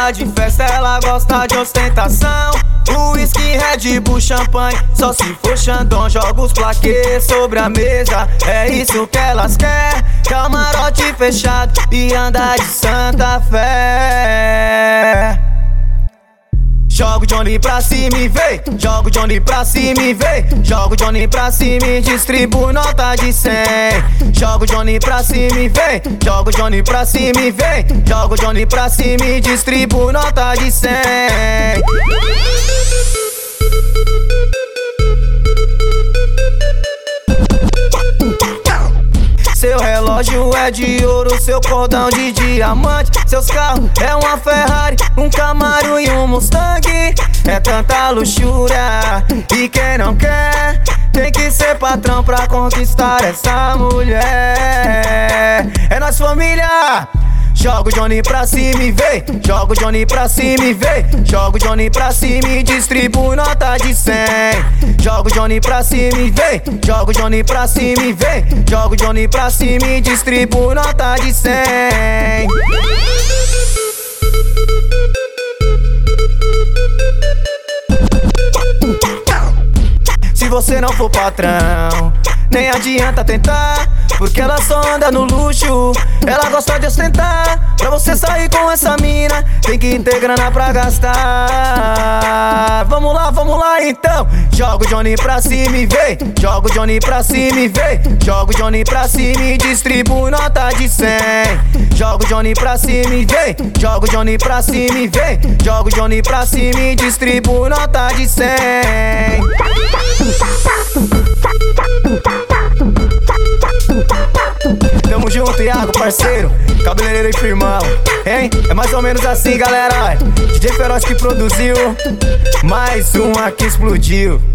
gosta de festa, ela gosta de ostentação. Whisky, Red Bull, champanhe, só se for Xandão. Joga os plaquês sobre a mesa, é isso que elas querem. Camarote fechado e andar de Santa Fé. Joga o Johnny pra cima e vem, joga o Johnny pra cima e vem, joga o Johnny pra cima e distribui nota de 100. Joga o Johnny pra cima e vem, joga o Johnny pra cima e vem, joga o Johnny pra cima e distribui nota de 100. Seu relógio é de ouro, seu cordão de diamante. Seus carros é uma Ferrari, um Camaro e um Mustang. É tanta luxúria e quem não quer tem que ser patrão pra conquistar essa mulher. É nossa família. Joga o Johnny pra cima e vem, joga o Johnny pra cima e vem, joga o Johnny pra cima e distribui nota de 100. Joga o Johnny pra cima e vem, joga o Johnny pra cima e vem, joga o Johnny pra cima e distribui nota de 100. Se você não for patrão, nem adianta tentar, porque ela só anda no luxo, ela gosta de ostentar. Pra você sair com essa mina, tem que ter grana pra gastar. Vamos lá então. Joga o Johnny pra cima e vem, joga o Johnny pra cima e vem, joga o Johnny pra cima e distribui nota de 100. Joga o Johnny pra cima e vem, joga o Johnny pra cima e vem, joga o Johnny pra cima e distribui nota de 100. Tamo junto, Iago, parceiro, cabeleireiro e firmão, hein? É mais ou menos assim, galera. DJ Feroz que produziu, mais uma que explodiu.